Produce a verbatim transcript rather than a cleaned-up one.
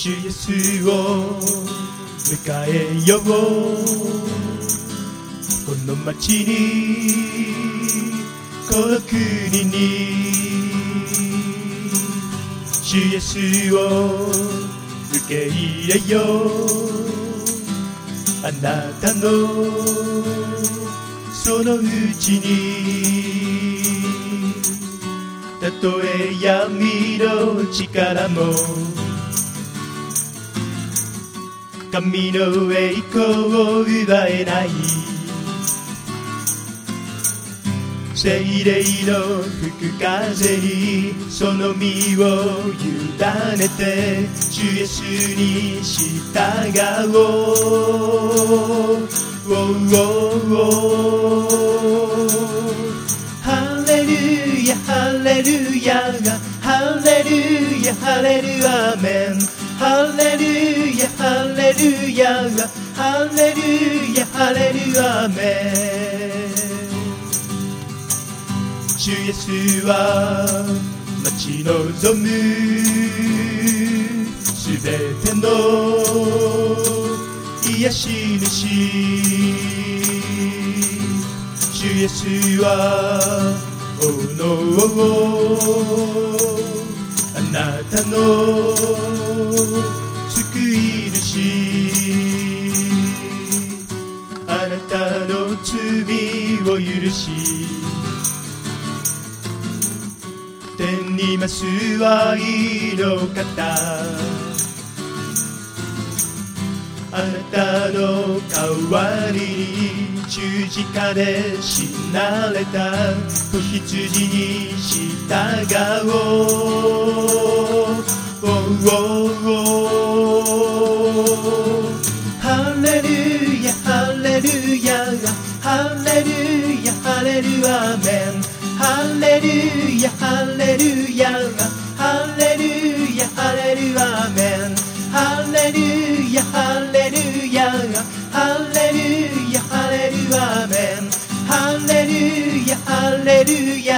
主イエスを迎えよう。この町にこの国に主イエスを受け入れよう。あなたのそのうちにたとえ闇の力も神の栄光を奪えない。聖霊の吹く風にその身を委ねて主イエスに従おう。ハレルヤハレルヤハレルヤハレルアーメン。ハレルヤハレルヤハレルヤハレルアーメン。主イエスは待ち望むすべての癒し主。主イエスはおのあなたの救い主。あなたの罪を許し天に増す愛の方。あなたの代わりに十字架で死なれた子羊に従おう。ハレルヤハレルヤハレルヤハレルアーメン。ハレルヤハレルヤハレルヤハレルアーメン。ハレルヤハレルヤハレルヤハレルアーメン。ハレルヤハレルヤ